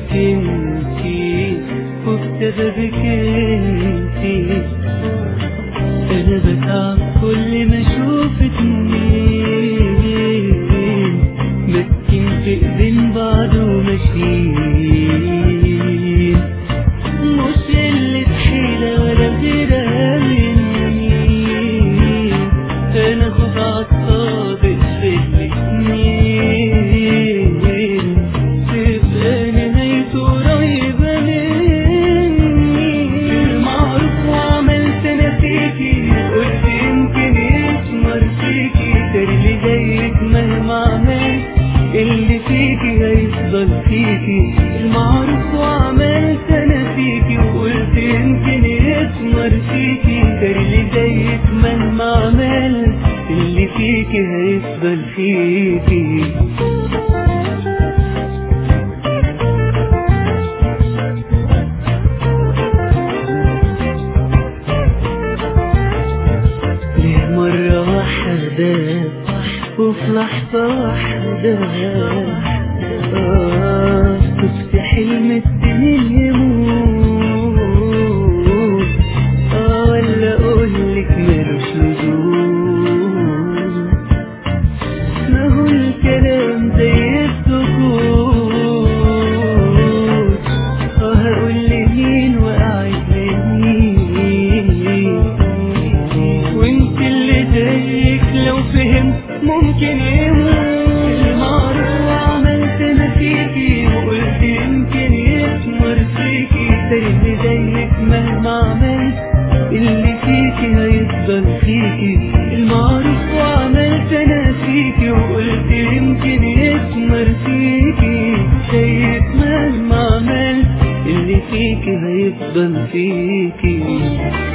فيك انتي وبسببك انتي انا بتعب كل ما اشوف اتنين ماسكين في ايدين بعض وماشيين مش قلة حيلة ولا غيرها مني انا خد عالصادق في الاتنين تبقى نهايته قريبة مني المعروف وعملت انا فيكي قلت يمكن يثمر فيكي تاني اللي زيك مهما عملت اللي فيكي هيفضل فيكي المعروف وعملت انا فيكي وقلت يمكن يثمر فيكي تاني اللي زيك مهما عملت اللي فيكي هيفضل فيكي ليه مرة واحدة وفي لحظة واحدة شفت حلم السنين يموت ولا اقولك ملوش لزوم ما هو الكلام زي السكوت هقول لمين واعد لمين وانت اللي زيك لو فهمت ممكن يموت المعروف وعملت انا فيكي وقلت يمكن يثمر فيكي اللي زيك مهما عملت اللي فيكي هيفضل فيكي المعروف وعملت انا فيكي وقلت يمكن يثمر فيكي زيك مهما عملت اللي فيكي هيفضل فيكي